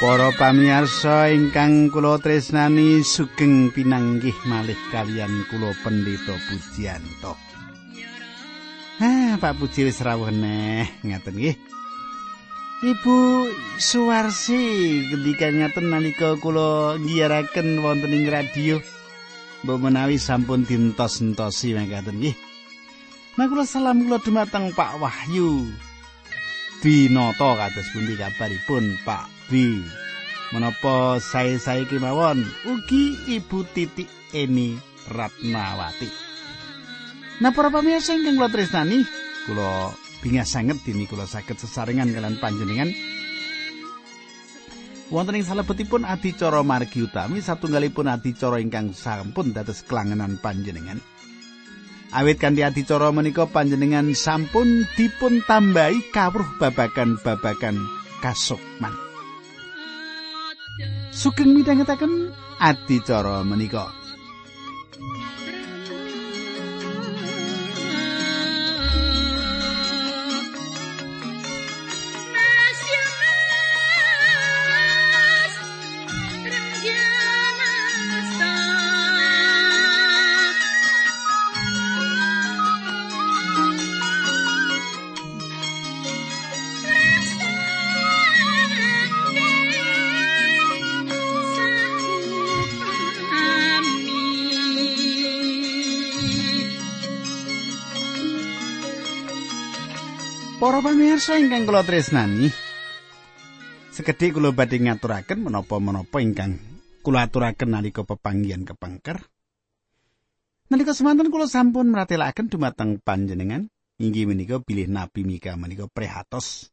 Para pamirsa ingkang kula tresnani sugeng pinanggih malih kaliyan kula Pendeta Pujiyanto. Pak Puji wis rawuh neh, ngaten nggih. Ibu Suwarsi ketika ngaten nalika kula nyiaraken wonten ing radio, mbok menawi sampun dintos-entosi mekaten nggih. Nah kula salam kula dumateng Pak Wahyu. Dinata kados pundi kabaripun Pak B. Menapa sae-sae kemawon ugi Ibu Titik Eni Ratnawati. Nah para pamirsa ingkang kula tresnani, kula bingah sanget dini kula saged sesarengan kalian panjenengan. Wonten ing salebetipun adicara margi utami satunggalipun adicara ingkang sampun dados kelangenan panjenengan. Awit kanthi adicara menika panjenengan sampun dipun tambahi kawruh babagan-babagan kasukman. Sugeng midhangetaken adicara menika. Para pamirsa ingkang kula tresnani, sekedhik kula badhe ngaturaken menapa-menapa ingkang kula aturaken nalika pepanggihan kepengker. Nalika semanten kula sampun mratelaken dumateng panjenengan inggih menika bilih Nabi Mika menika prihatos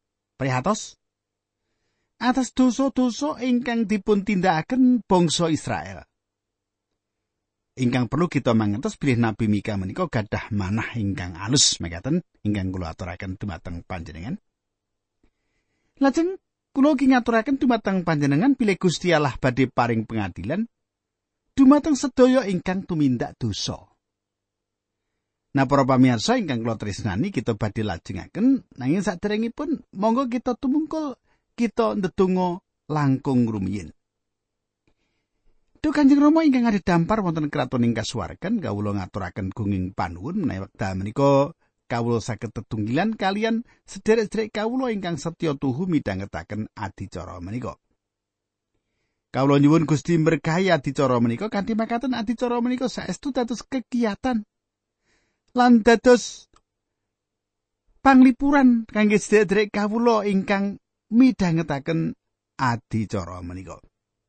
atas dosa-dosa ingkang dipun tindakaken bangsa Israel. Ingkang perlu kita mangertos bilih Nabi Mika menika gadah manah ingkang alus mekaten ingkang kula aturaken dumateng panjenengan. Lajeng kula ugi ngaturaken dumateng panjenengan bilih Gusti Allah badhe paring pengadilan dumateng sedaya ingkang tumindak dosa. Nah para pamirsa ingkang kula tresnani kita badhe lajengaken nanging saderengipun monggo kita tumungkul kita ndedonga langkung rumiyin. Duh Kanjeng Rama ingkang adhedhampar wonten kraton ing kasuwargan kawula ngaturaken gunging panuwun menawi wekdal menika kawula saged tetunggilan kalian sederek-sederek kawula ingkang setya tuhu midhangetaken adicara menika. Kawula nyuwun Gusti berkahi adicara menika kanthi makaten adicara menika saestu dados kegiatan lan dados panglipuran kangge sederek-sederek kawula ingkang midhangetaken adicara menika.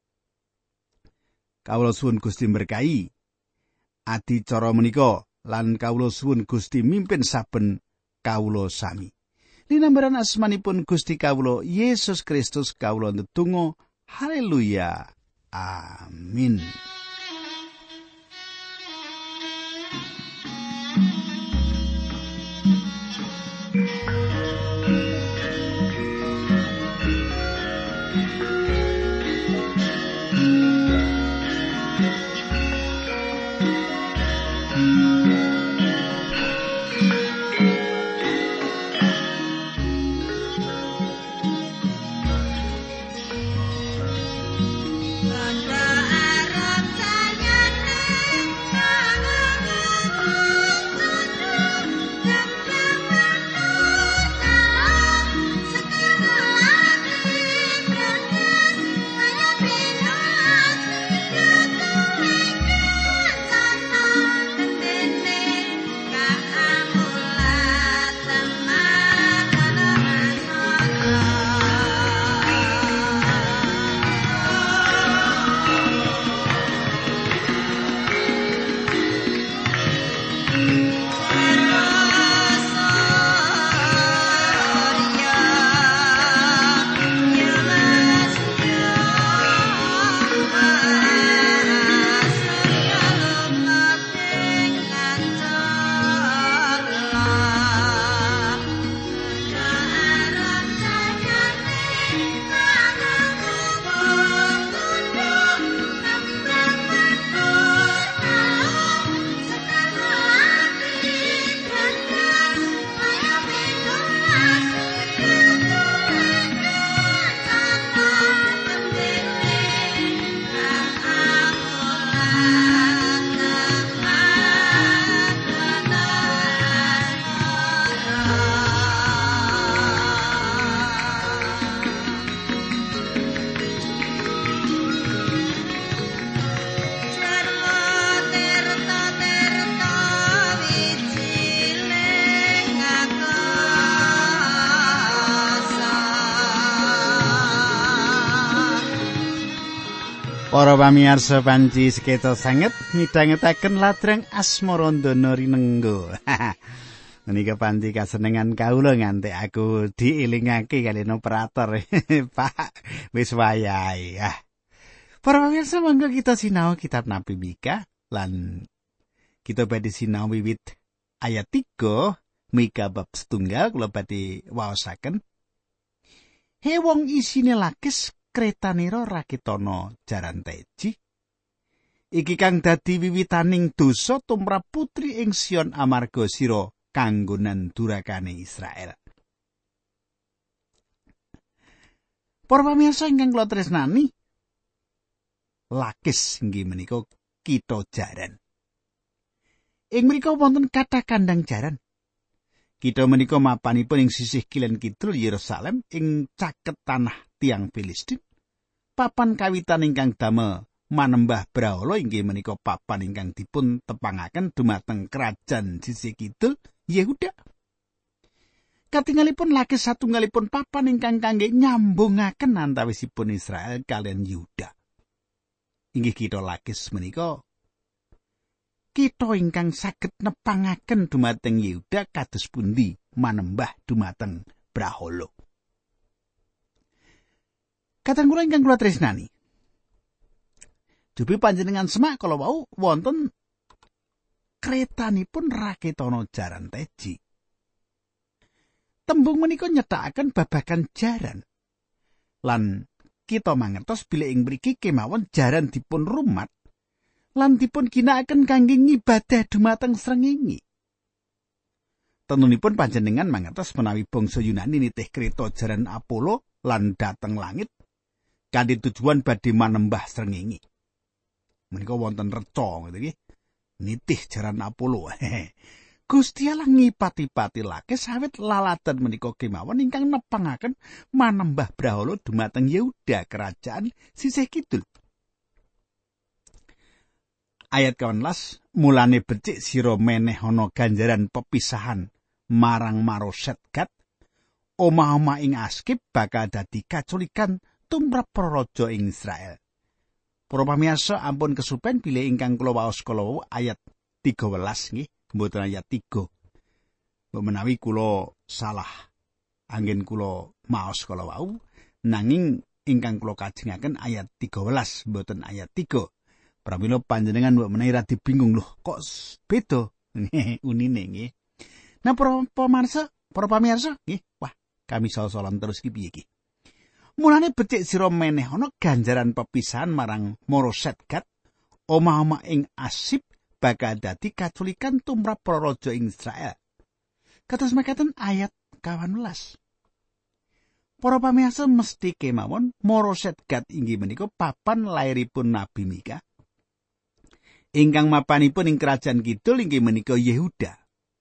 Kawula suwun Gusti berkahi adicara menika lan kawula suwun Gusti mimpin saben kawula sami. Linambaran asmanipun Gusti kawula Yesus Kristus kawula ndedonga haleluya. Amin. Para pamirsa panci seketa sanget midhangetaken ladrang Asmarandana Rinengga. Menika panci kasenengan kawula nganti aku dielingake kaliyan operator. Pak, wis wayahe. Para pamirsa monggo kita sinau kitab Nabi Mika lan kita badhe sinau wiwit ayat 3 Mika bab 1 kula badhe waosaken. He wong isine Lakis Kretanira rakitana jaran teji iki kang dadi wiwitaning dosa tumrap putri ing Sion amarga sira kanggonan durakane Israel. Para pamirsa ingkang kula tresnani, Lakis inggih menika kitha jaran. Ing mriku wonten kathah kandhang jaran. Kitha menika mapanipun ing sisih kilén kidul Yerusalem ing caket tanah tiang Filistin. Papan kawitan ingkang damel manembah brahala inggih menika papan ingkang dipun tepangaken dumateng kerajaan sisih kidul Yehuda. Katingalipun Lakis satunggalipun papan ingkang kangge nyambungaken antawisipun Israel kaliyan Yehuda. Inggih kitha Lakis menika kitha ingkang saged nepangaken dumateng Yehuda kados pundi manembah dumateng brahala. Kateng kula ingkang kula tresnani. Dupi panjenengan semak kala wau wonten kretanipun raketana jaran teji. Tembung menika nyethakaken babagan jaran. Lan kita mangertos bilih ing mriki kemawon jaran dipun rumat lan dipun ginakaken kangge ngibadah dumateng srengenge. Tentunipun panjenengan mangertos menawi bangsa Yunani nitih kreta jaran Apollo lan dhateng langit kanthi tujuan badhe manembah srengenge. Menika wonten reca ngoten nggih. Nitih jaran Apollo. Gusti Allah ngipati-pati Lakis awit laladan menika kemawon ingkang nepangaken manembah brahala dumateng Yehuda kerajaan sisih kidul. Ayat 18, mulane becik sira meneh ana ganjaran pepisahan marang Maroset Gad, omah-omah ing Askip bakal dadi kaculikan tumrap para raja ing Israel. Para pamirsa ampun kesupen bilih ingkang kula waos kala ayat 13 nggih, mboten ayat 3. Mbok menawi kula salah anggen kula maos kala wau, nanging ingkang kula kajengaken ayat 13 mboten ayat 3. Pramila panjenengan mbok menawi radi bingung lho kok beda unine nggih. Nah para pamirsa nggih, wah kami salah-salah terus iki piye iki. Mulane becik sira meneh ana ganjaran pepisahan marang Maroset Gad, omah-omah ing Asip bakal dadi kaculikan tumrap para raja ing Israel. Kados mekaten ayat 18. Para pamirsa mesti kemawon Maroset Gad inggih menika papan lairipun Nabi Mika. Ingkang mapanipun ing kerajaan kidul inggih menika Yehuda.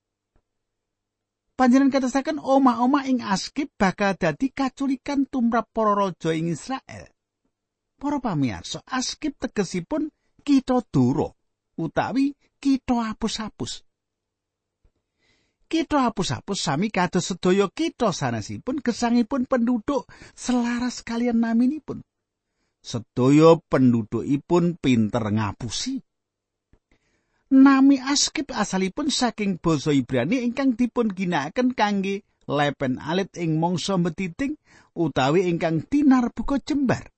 Panjenengan katasaken omah-omah ing Askip bakal dadi kaculikan tumrap para raja ing Israel. Para pamirsa, Askip tegesipun kitha Dura utawi kitha apus-apus. Kitha apus-apus sami kados sedaya kitha sanesipun gesangipun penduduk selaras kaliyan naminipun. Sedaya pendudukipun pinter ngapusi. Nami Askip asalipun saking basa Ibrani ingkang dipun ginakaken kangge lepen alit ing mangsa mbetiting utawi ingkang tinarbuka jembar.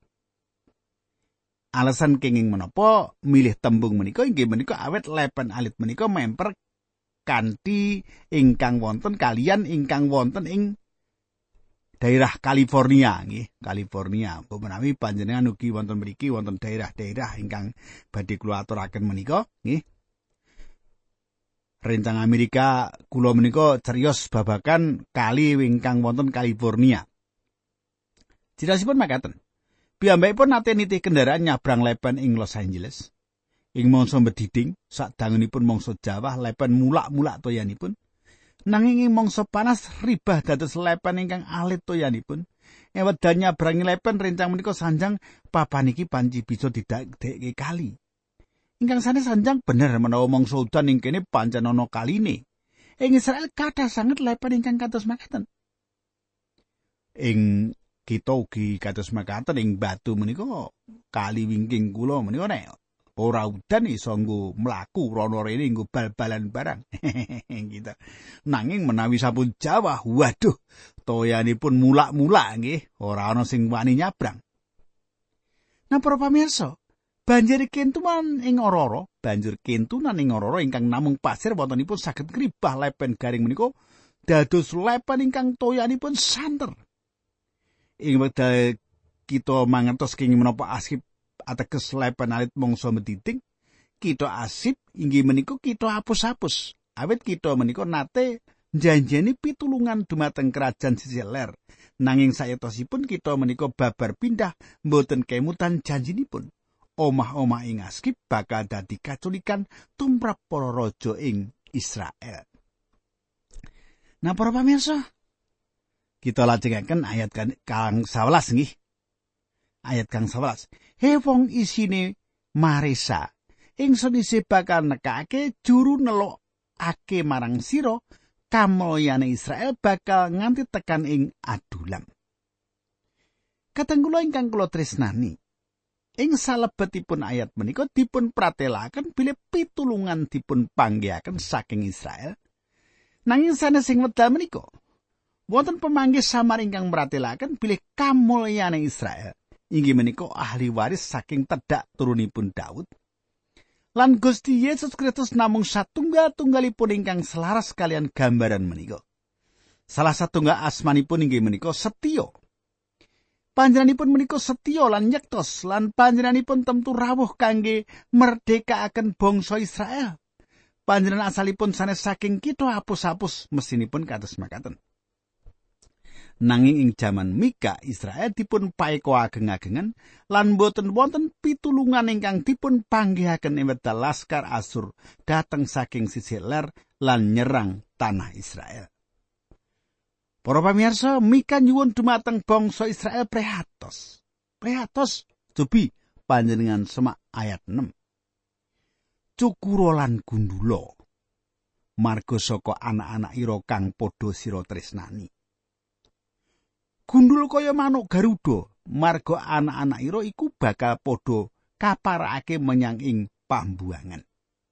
Alasan kenging menapa milih tembung menika inggih menika awet lepen alit menika memper kanthi ingkang wonten kaliyan ingkang wonten ing daerah California nggih, California. Menawi panjenengan ugi wonten mriki wonten daerah-daerah ingkang badhe kula aturaken menika nggih. Rencang Amerika kula menika cariyos babagan kali ingkang wonten California. Cirasipun makaten. Piyambakipun nate nitih kendaraan nyabrang lepen ing Los Angeles. Ing mangsa mbediding sadangunipun mangsa Jawa lepen mulak-mulak toyanipun. Nanging ing mangsa panas ribah dados lepen ingkang alit toyanipun. Ewedan nyabrangi lepen rencang menika sanjang papan iki panci bisa didadekake kali. Ingkang sanes sanjang bener menawa mangsa udan ing kene pancen ana kaline. Ing Israel kathah sanget lepen ingkang kados makaten. Ing kita ugi kados makaten ing batu menika kali wingking kula menika nek ora udan iso nggo mlaku rono rene nggo bal-balan barang. Gitu. Nanging menawi sampun jawah, waduh, toyanipun mulak-mulak nggih, ora ana sing wani nyabrang. Nah, para pamirsa, banjur kentunan ing ora-ora, ingkang namung pasir wontenipun saged ngribah lepen garing menika dados lepen ingkang toyanipun santer. Ing wekdal kita mangertos kenging menapa asip ateges lepen alit mangsa metiting, kita asip inggih menika kita apus-apus. Awit kita menika nate njanjeni pitulungan dumateng kerajaan sisih ler. Nanging sayatosipun kita menika babar pindah mboten kemutan janjinipun. Omah-omah ing Askip bakal dadi kaculikan tumrap para raja ing Israel. Nah, para pamirsa, kita lajengaken ayat kang 11 nggih. Ayat kang 11. He wong isine maresa, ingsun isih bakal nekake juru nelokake marang sira kamulyane Israel bakal nganti tekan ing Adulam. Kateng kula ingkang kula tresnani, ing salebetipun ayat menika dipun pratelaken bilih pitulungan dipun panggihaken saking Israel. Nanging sanesing wekdal menika wonten pamanggih samar ingkang pratelaken bilih kamulyane Israel inggih menika ahli waris saking tedhak turunipun Daud. Lan Gusti Yesus Kristus namung satunggal-tunggalipun ingkang selaras kalian gambaran menika. Salah satunggal asmanipun inggih menika Setya. Panjenenganipun menika setya lan nyektos lan panjenenganipun temtu rawuh kangge merdekaaken bangsa Israel. Panjenengan asalipun sanes saking kitha apus-apus mesinipun kados makaten. Nanging ing jaman Mika Israel dipun paeka ageng-agengan lan boten wonten pitulungan ingkang dipun panggihaken ing wekdal laskar Asur dateng saking sisih ler lan nyerang tanah Israel. Para pamirsa, Mika nyuwun dumateng bangsa Israel prihatos. Prihatos cobi panjenengan semak ayat 6. Cukura lan gundula marga saka anak-anak ira kang padha sira tresnani. Gundul kaya manuk Garuda, marga anak-anak ira iku bakal padha kaparakake menyang ing pambuangan.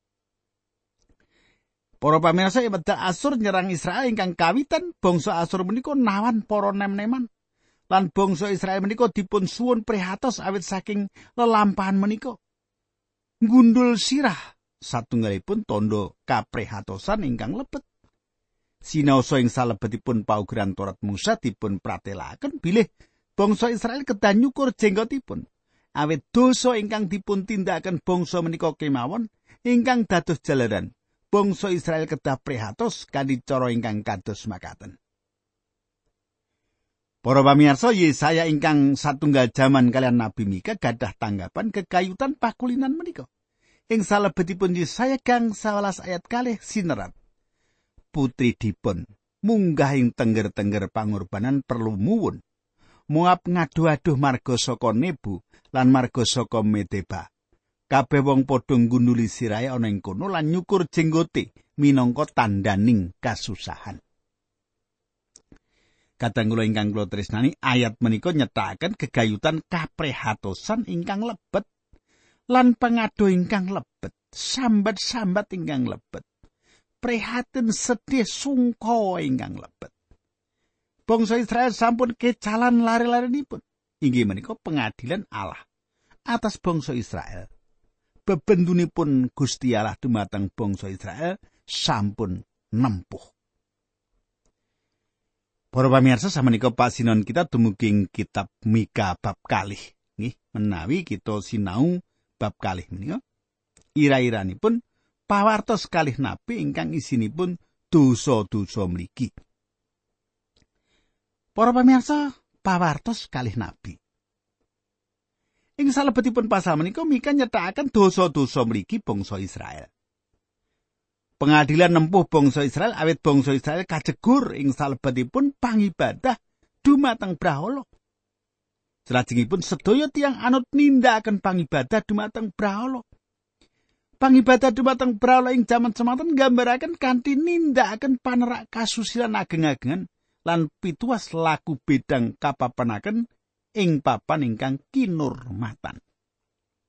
Para pamirsa, wekdal Asur nyerang Israel ingkang kawitan, bangsa Asur menika nawan para nem-neman. Lan bangsa Israel menika dipun suwun prihatos awit saking lelampahan menika. Gundul sirah satunggalipun tandha kaprihatosan ingkang lebet. Sinaosa ing salebetipun paugeran Torat Musa dipun pratelaken bilih bangsa Israel kedah nyukur jenggotipun awit dosa ingkang dipun tindakaken bangsa menika kemawon ingkang dados jalaran bangsa Israel kedah prihatos kanthi cara ingkang kados makaten. Para pamirsa, Yesaya ingkang satunggal jaman kalian Nabi Mika gadah tanggapan kekayutan pakulinan menika. Ing salebetipun Yesaya gang 11 ayat kalih sinerat. Putri dipun munggah ing tengger-tengger pangorbanan perlu muwun. Moab ngadu-aduh marga saka Nebu lan marga saka Medeba. Kabeh wong padha nggunduli sirahe ana ing kono lan nyukur jenggote minangka tandaning kasusahan. Kadang kula ingkang kula tresnani, ayat menika nyetakaken gegayutan kaprihatosan ingkang lebet lan pangado ingkang lebet, sambat-sambat ingkang lebet. Prihatin sedih sungkawa ingkang lebet. Bangsa Israel sampun kecalan lare-larenipun. Inggih menika pengadilan Allah atas bangsa Israel. Bebendunipun Gusti Allah dumateng bangsa Israel sampun nempuh. Para pamirsa, samenika pasinon kita dumugi kitab Mika bab kalih. Nggih, menawi kita sinau bab kalih menika, ira-iranipun pawartos kalih nabi ingkang isinipun dosa-dosa mligi. Para pamirsa, pawartos kalih nabi. Ing salebetipun pasal menika Mika nyetakaken dosa-dosa mligi bangsa Israel. Pengadilan nempuh bangsa Israel awit bangsa Israel kajegur ing salebetipun pangibadah dumateng brahala. Salajengipun sedaya tiyang anut nindakaken pangibadah dumateng brahala. Pangibadah dumateng brahala ing jaman semanten nggambaraken kanthi nindakaken panerak kasusilan ageng-agengan lan pituas laku bedang kapapenaken ing papan ingkang kinurmatan.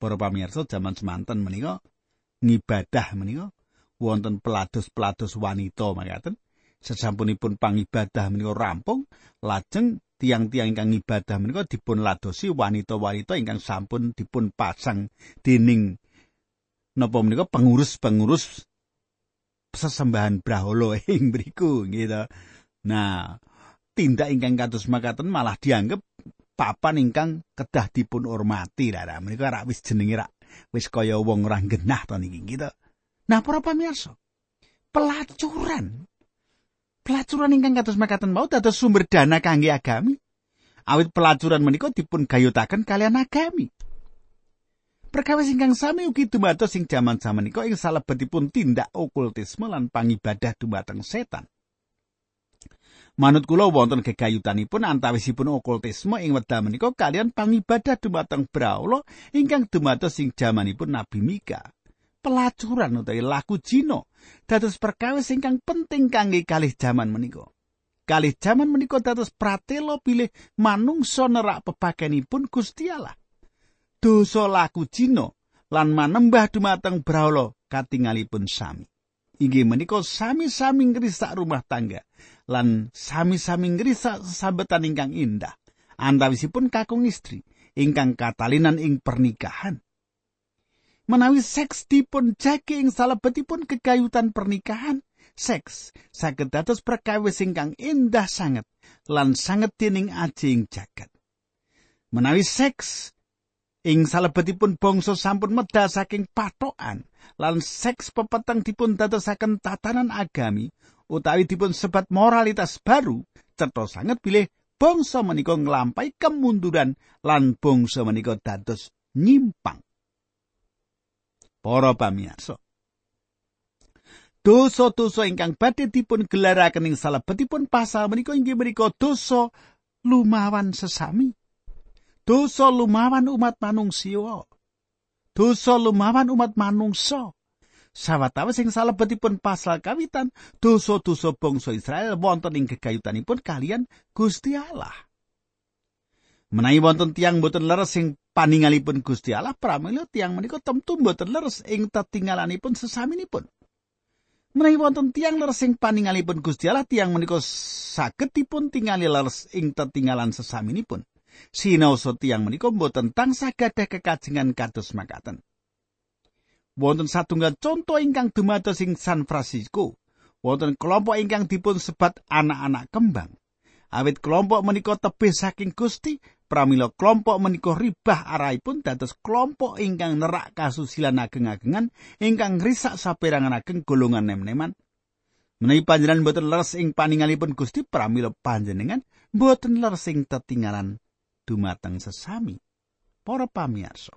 Para pamirsa jaman semanten menika ngibadah menika wonten pelados-pelados wanita makaten. Sesampunipun pangibadah menika rampung, lajeng tiang-tiang ingkang ibadah menika dipun ladosi wanita-wanita ingkang sampun dipun pasang dening napa menika pengurus-pengurus sesembahan brahala ing mriku gitu. Nah, tindak ingkang kados makaten malah dianggep papan ingkang kedah dipun hormati rara. Menika rak wis jenenge rak wis kaya wong ora genah to niki gitu. Nah, para pamirsa, pelacuran ingkang kados makaten mau dados sumber dana kangge agami. Awit pelacuran menika dipun gayutaken kalian agami. Perkawis ingkang sami ugi dumados ing jaman samenika ing salebetipun tindak okultisme lan pangibadah dumateng setan. Manut kula wonten gegayutanipun antawisipun okultisme ing wekdal menika kalian pangibadah dumateng brahala ingkang dumados ing jamanipun Nabi Mika. Pelacuran utawi laku jina dados perkawis ingkang penting kangge kalih jaman menika. Kalih jaman menika dados pratela bilih manungsa nerak pepakenipun Gusti Allah. Dosa laku jina lan manembah dumateng brahala katingalipun sami. Inggih menika sami-sami ngrisak rumah tangga lan sami-sami ngrisak sesambetan ingkang indah antawisipun kakung istri ingkang katalinan ing pernikahan. Menawi seks dipun jagi ing salebetipun kegayutan pernikahan, seks saged dados perkawis ingkang indah sanget lan sanget dening aji ing jagat. Menawi seks ing salebetipun bangsa sampun medal saking patokan lan seks pepeteng dipun dadosaken tatanan agami utawi dipun sebat moralitas baru, cetha sanget bilih bangsa menika nglampahi kemunduran lan bangsa menika dados nyimpang. Para pamirsa, dosa-dosa ingkang badhe dipun gelaraken ing salebetipun pasal menika inggih menika dosa lumawan sesami. Dosa lumawan umat manungsa. Dosa lumawan umat manungsa. Sawetawis ing salebetipun pasal kawitan dosa-dosa bangsa Israel wonten ing gegayutanipun kalian Gusti Allah. Menawi wonten tiyang boten leres ing paningalipun Gusti Allah, pramila tiyang menika temtu boten leres ing tetinggalanipun sesaminipun. Menawi wonten tiyang leres ing paningalipun Gusti Allah, tiyang menika saged dipun tingali leres ing tetinggalan sesaminipun. Sinaosa tiyang menika boten tansah gadah kekajengan kados makaten. Wonten satunggal conto ingkang dumados ing San Francisco, wonten kelompok ingkang dipun sebat anak-anak kembang. Awit kelompok menika tebih saking Gusti, pramila kelompok menika ribah arahipun dados kelompok ingkang nerak kasusilan ageng-agengan ingkang ngrisak saperangan ageng golongan nem-neman. Menawi panjenengan boten leres ing paningalipun Gusti, pramila panjenengan boten leres ing tetinggalan dumateng sesami. Para pamirsa,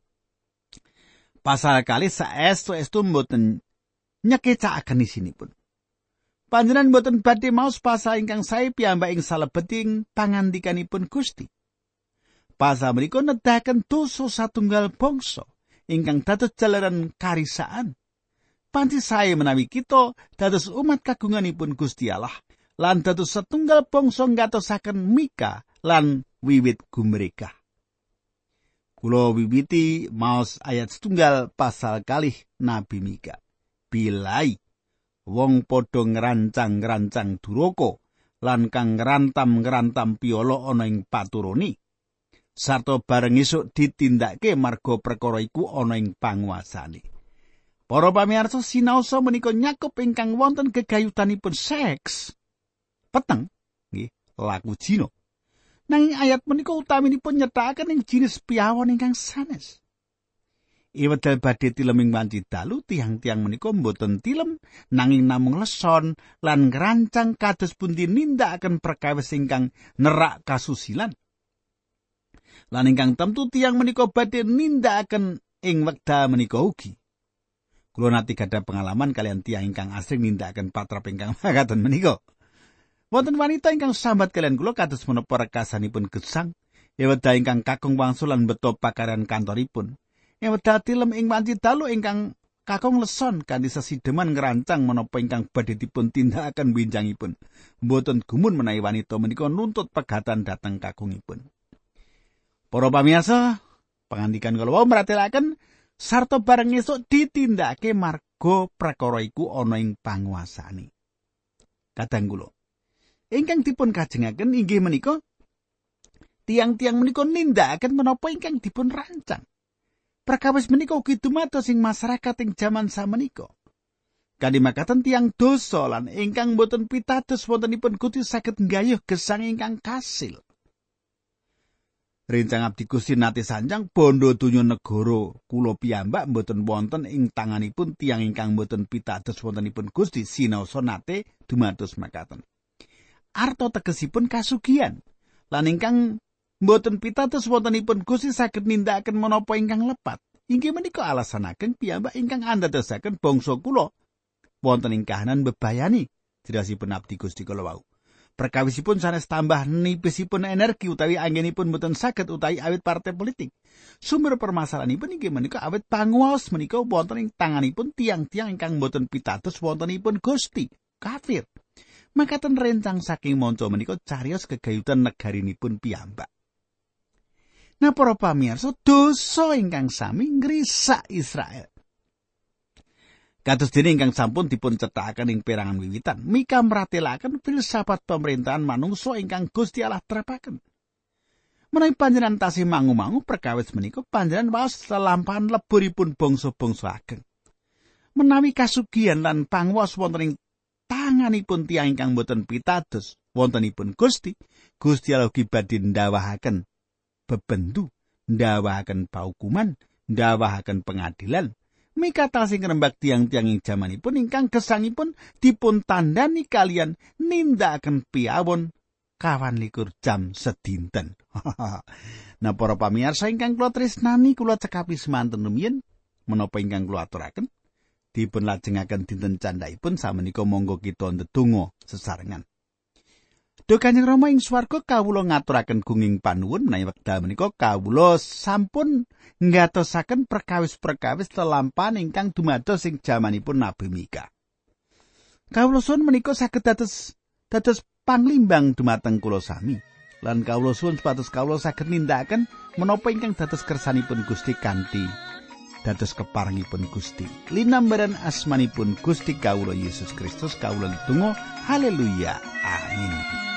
pasal kalih saestu-estu boten nyekecaken isinipun. Panjenengan boten badhe maos pasal ingkang sae piyambak ing salebeting pangandikanipun Gusti. Pasal menika nedahaken dosa satunggal bangsa ingkang dados jalaran karisaan. Panci sae menawi kita dados umat kagunganipun Gusti Allah lan dados setunggal bangsa ngatosaken Mika lan wiwit gumrekah. Kula wiwiti maos ayat setunggal pasal kalih Nabi Mika. Bilai wong padha ngrancang-ngrancang duraka lan kang ngrantam-ngrantam piyala ana ing paturoni sarta bareng esuk ditindakake marga perkara iku ana ing panguasane. Para pamirsa, sinaosa menika nyakup ingkang wonten gegayutanipun seks peteng nggih laku jina. Nanging ayat menika utaminipun nyethakaken ing jinis piyawon ingkang sanes. Iwedal badhe tilem ing wanci dalu, tiang-tiang menika mboten tilem nanging namung leson lan ngrancang kados pundi nindakaken perkawis ingkang nerak kasusilan. Lan ingkang temtu tiang menika badhe nindakaken ing wekdal menika ugi. Kula nate gadah pengalaman kalian tiang ingkang asring nindakaken patrap ingkang makaten menika. Wonten wanita ingkang sambat kalian kula kados menapa rekasanipun gesang, iwedal ingkang kakung wangsul lan beto pakaryan kantoripun. Wedal tilem ing wanci dalu ingkang kakung leson kanthi sesideman ngerancang menapa ingkang badhe dipun tindakaken winjangipun. Mboten gumun menawi wanita menika nuntut pegatan dhateng kakungipun. Para pamirsa, Pangandikan kala wau mratelaken sarta bareng esuk ditindakake marga prakara iku ana ing panguasane. Kadang kula ingkang dipun kajengaken inggih menika tiang-tiang menika nindakaken menapa ingkang dipun rancang. Perkawis menika ugi dumados ing masyarakat ing jaman samenika. Kanthi makaten tiang dosa lan ingkang boten pitados wontenipun Gusti saged nggayuh gesang ingkang kasil. Rencang abdi Gusti nate sanjang bondo donya negara kula piyambak mboten wonten ing tanganipun tiang ingkang mboten pitados wontenipun Gusti sinaosa nate dumados makaten. Arta tegesipun kasugihan lan ingkang mboten pitados wontenipun Gusti saged nindakaken menapa ingkang lepat. Inggih menika alasan ageng piyambak ingkang andadosaken bangsa kula wonten ing kahanan bebayani dirasipun abdi Gusti kala wau. Perkawisipun sanes tambah nipisipun energi utawi anggenipun mboten saged utawi awit partai politik. Sumber permasalahanipun inggih menika awit panguwaos menika wonten ing tanganipun tiang-tiang ingkang mboten pitados wontenipun Gusti, kafir. Makaten rencang saking manca menika cariyos gegayutan negarinipun piyambak. Nah para pamirsa, dosa ingkang sami ngrisak Israel. Kados dene ingkang sampun dipun cethakaken ing perangan wiwitan, Mika mratelaken filsafat pemerintahan manungsa ingkang Gusti Allah terapaken. Menawi panjenengan tasih mangu-mangu perkawis menika panjenengan waos lelampahan leburipun bangsa-bangsa ageng. Menawi kasugihan lan panguwas wonten ing tanganipun tiyang ingkang boten pitados wontenipun Gusti, Gusti Allah ugi badhe ndawahaken bebendu, ndawahaken paukuman, ndawahaken pengadilan. Mika tasih ngrembak tiang-tiang ing jamanipun ingkang gesangipun dipun tandani kalian nindakaken piawon 24 jam sedinten. Nah para pamirsa ingkang kula tresnani, kula cekapi semanten rumiyin menapa ingkang kula aturaken dipun lajengaken dinten candhaipun samenika monggo kita ndedonga sesarengan. Duh Kanjeng Rama ing swarga, kawula ngaturaken gunging panuwun menawi wekdal menika kawula sampun ngatosaken perkawis-perkawis lelampahan ingkang dumados ing jamanipun Nabi Mika. Kawula suwun menika saged dados panglimbang dumateng kula sami. Lan kawula suwun supados kawula saged nindakaken menapa ingkang dados kersanipun Gusti kanthi dados keparengipun Gusti. Linambaran asmanipun Gusti kawula Yesus Kristus kawula ndedonga. Haleluya. Amin.